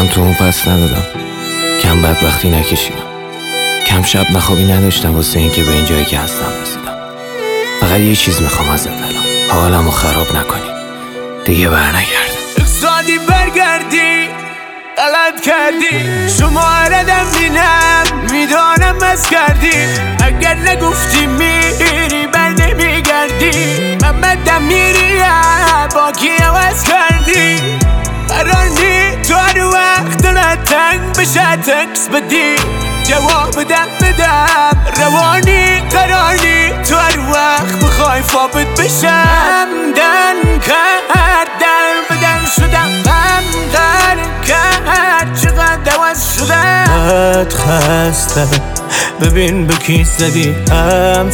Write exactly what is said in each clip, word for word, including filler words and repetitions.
تو اون پس ندادم، کم بدبختی نکشیدم، کم شب نخوابی نداشتم واسه این که به این جایی که هستم رسیدم. فقط یه چیز میخوام ازت الان، حالمو خراب نکنی، دیگه برنگرد. اقصادی برگردی، غلط کردی، شماردم بینم میدانم از کردی. اگر نگفتی میری بر نمیگردی، من بدم میری با کی عوض کردی. قرار نی تو هر وقت دلت تنگ بشه تکس بدی، جواب بدم بدم روانی. قرار نی تو هر وقت بخوای ثابت بشم. دن کرد در بدن شدم، غم در کرد چقدر عوض شدم. قد خستم ببین به کی زدی هم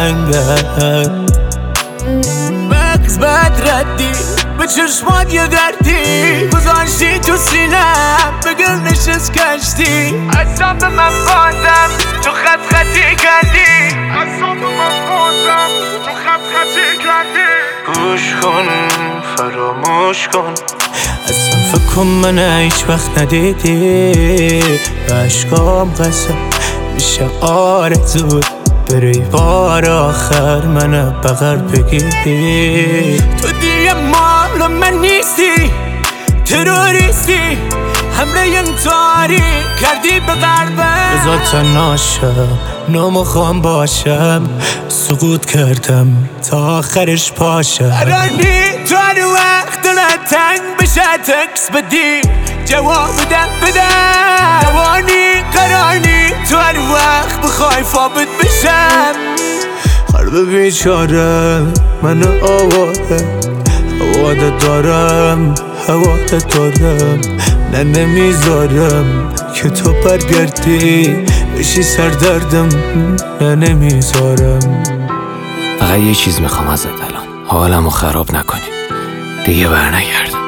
سنگم. مغز بد ردی به چشمات یه دردی، گذاشتی تو سینم به گل نشست کشتی. اصلا به من بازم تو خط خطی کردی، اصلا به من بازم تو خط خطی کردی. گوش کن فراموش کن، اصلا فکر کن من هیچ وقت ندیدی. عشقام قسم میشه آرزود بری بار آخر من بغل بگیری. تو دیگه مال من نیستی، تروریستی، حمله انتحاری کردی به قلبم. بذار تنهاشم نمیخوام باشم، سقوط کردم تا آخرش پاشم. قراری تو هر وقت دلت تنگ بشه تکس بدی، جواب بدم بدم روانی. قراری تو هر وقت بخوای ثابت بشم. قلب بیچاره من آواره، هواده دارم هواده دارم، نه نمیذارم که تو برگردی بشی سردردم، نه نمیذارم. فقط یه چیز میخوام ازت الان، حالمو خراب نکنی، دیگه برنگرد.